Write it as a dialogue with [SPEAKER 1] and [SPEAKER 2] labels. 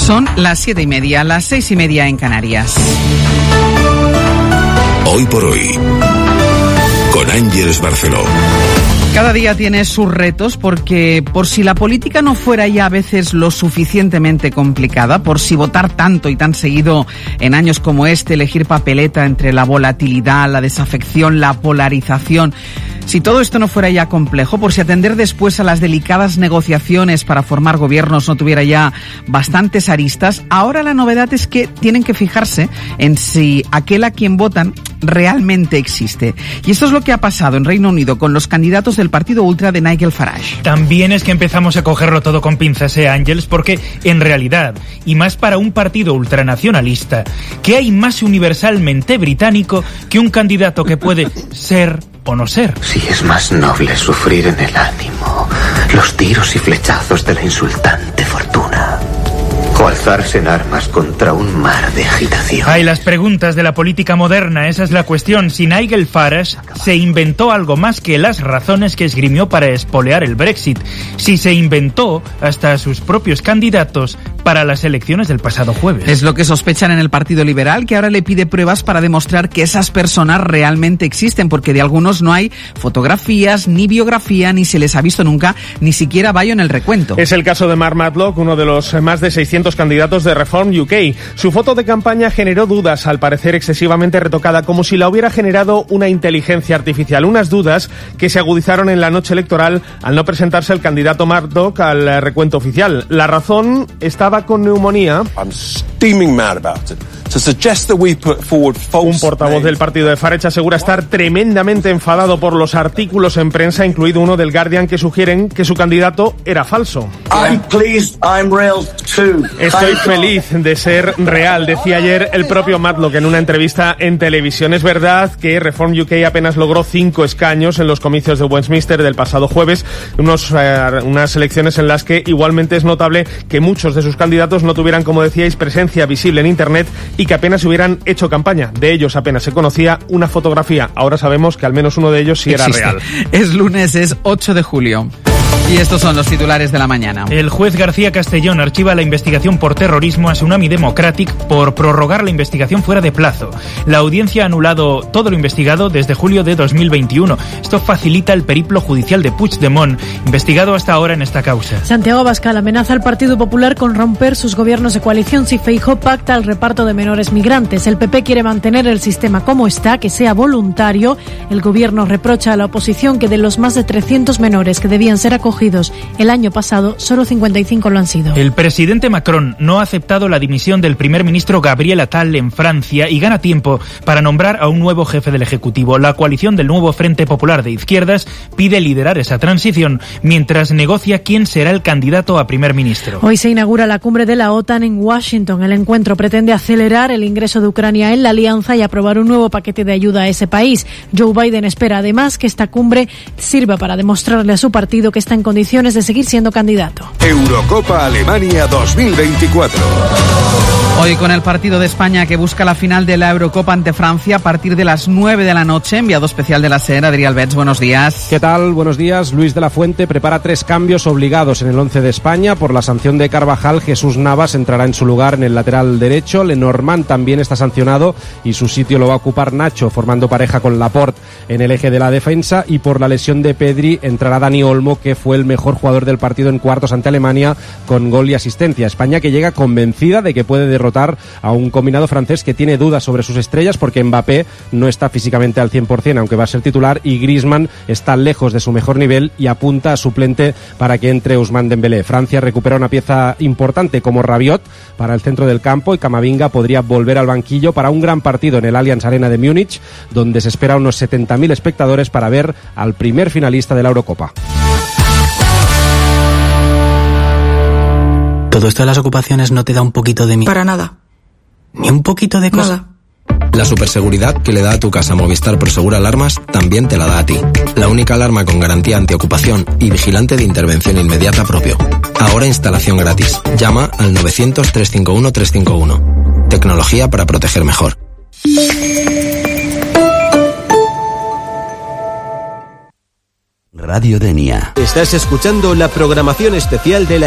[SPEAKER 1] Son las 7:30, las 6:30 en Canarias.
[SPEAKER 2] Hoy por hoy, con Ángeles Barceló.
[SPEAKER 1] Cada día tiene sus retos porque por si la política no fuera ya a veces lo suficientemente complicada, por si votar tanto y tan seguido en años como este, elegir papeleta entre la volatilidad, la desafección, la polarización, si todo esto no fuera ya complejo, por si atender después a las delicadas negociaciones para formar gobiernos no tuviera ya bastantes aristas, ahora la novedad es que tienen que fijarse en si aquel a quien votan realmente existe. Y esto es lo que ha pasado en Reino Unido con los candidatos del partido ultra de Nigel Farage.
[SPEAKER 3] También es que empezamos a cogerlo todo con pinzas, Ángeles, porque en realidad, y más para un partido ultranacionalista, ¿qué hay más universalmente británico que un candidato que puede ser o no ser?
[SPEAKER 4] Si es más noble sufrir en el ánimo los tiros y flechazos de la insultante fortuna, o alzarse en armas contra un mar de agitación.
[SPEAKER 3] Hay las preguntas de la política moderna, esa es la cuestión. Si Nigel Farage se inventó algo más que las razones que esgrimió para espolear el Brexit, si se inventó hasta sus propios candidatos para las elecciones del pasado jueves.
[SPEAKER 1] Es lo que sospechan en el Partido Liberal, que ahora le pide pruebas para demostrar que esas personas realmente existen, porque de algunos no hay fotografías, ni biografía, ni se les ha visto nunca, ni siquiera Bayo en el recuento.
[SPEAKER 5] Es el caso de Mark Matlock, uno de los más de 600 candidatos de Reform UK. Su foto de campaña generó dudas, al parecer excesivamente retocada, como si la hubiera generado una inteligencia artificial. Unas dudas que se agudizaron en la noche electoral al no presentarse el candidato Matlock al recuento oficial. La razón estaba con neumonía. Un portavoz del partido de Farage asegura estar tremendamente enfadado por los artículos en prensa, incluido uno del Guardian, que sugieren que su candidato era falso. Estoy feliz de ser real, decía ayer el propio Matlock en una entrevista en televisión. Es verdad que Reform UK apenas logró 5 escaños en los comicios de Westminster del pasado jueves, unas elecciones en las que igualmente es notable que muchos de sus candidatos no tuvieran, como decíais, presencia visible en Internet y que apenas hubieran hecho campaña. De ellos apenas se conocía una fotografía. Ahora sabemos que al menos uno de ellos sí era real.
[SPEAKER 1] Es lunes, es 8 de julio. Y estos son los titulares de la mañana.
[SPEAKER 3] El juez García Castellón archiva la investigación por terrorismo a Tsunami Democratic por prorrogar la investigación fuera de plazo. La audiencia ha anulado todo lo investigado desde julio de 2021. Esto facilita el periplo judicial de Puigdemont, investigado hasta ahora en esta causa.
[SPEAKER 6] Santiago Abascal amenaza al Partido Popular con romper sus gobiernos de coalición si Feijóo pacta el reparto de menores migrantes. El PP quiere mantener el sistema como está, que sea voluntario. El gobierno reprocha a la oposición que de los más de 300 menores que debían ser acogidos el año pasado, solo 55 lo han sido.
[SPEAKER 3] El presidente Macron no ha aceptado la dimisión del primer ministro Gabriel Attal en Francia y gana tiempo para nombrar a un nuevo jefe del Ejecutivo. La coalición del nuevo Frente Popular de Izquierdas pide liderar esa transición mientras negocia quién será el candidato a primer ministro.
[SPEAKER 6] Hoy se inaugura la cumbre de la OTAN en Washington. El encuentro pretende acelerar el ingreso de Ucrania en la alianza y aprobar un nuevo paquete de ayuda a ese país. Joe Biden espera además que esta cumbre sirva para demostrarle a su partido que está en condiciones de seguir siendo candidato.
[SPEAKER 2] Eurocopa Alemania 2024.
[SPEAKER 1] Hoy con el partido de España que busca la final de la Eurocopa ante Francia a partir de las 9 de la noche. Enviado especial de la SER, Adrià Albets, buenos días.
[SPEAKER 7] ¿Qué tal? Buenos días. Luis de la Fuente prepara 3 cambios obligados en el 11 de España. Por la sanción de Carvajal, Jesús Navas entrará en su lugar en el lateral derecho. Lenormand también está sancionado y su sitio lo va a ocupar Nacho, formando pareja con Laporte en el eje de la defensa. Y por la lesión de Pedri entrará Dani Olmo, que fue el mejor jugador del partido en cuartos ante Alemania, con gol y asistencia. España que llega convencida de que puede derrotar a un combinado francés que tiene dudas sobre sus estrellas porque Mbappé no está físicamente al 100%, aunque va a ser titular, y Griezmann está lejos de su mejor nivel y apunta a suplente para que entre Ousmane Dembélé. Francia recupera una pieza importante como Rabiot para el centro del campo y Camavinga podría volver al banquillo para un gran partido en el Allianz Arena de Múnich, donde se espera unos 70.000 espectadores para ver al primer finalista de la Eurocopa.
[SPEAKER 8] ¿Todo esto de las ocupaciones no te da un poquito de miedo?
[SPEAKER 9] Para nada.
[SPEAKER 8] ¿Ni un poquito de cosa?
[SPEAKER 9] Nada.
[SPEAKER 10] La superseguridad que le da a tu casa Movistar Prosegur Alarmas también te la da a ti. La única alarma con garantía antiocupación y vigilante de intervención inmediata propio. Ahora instalación gratis. Llama al 900 351 351. Tecnología para proteger mejor.
[SPEAKER 11] Radio Denia.
[SPEAKER 12] Estás escuchando la programación especial de la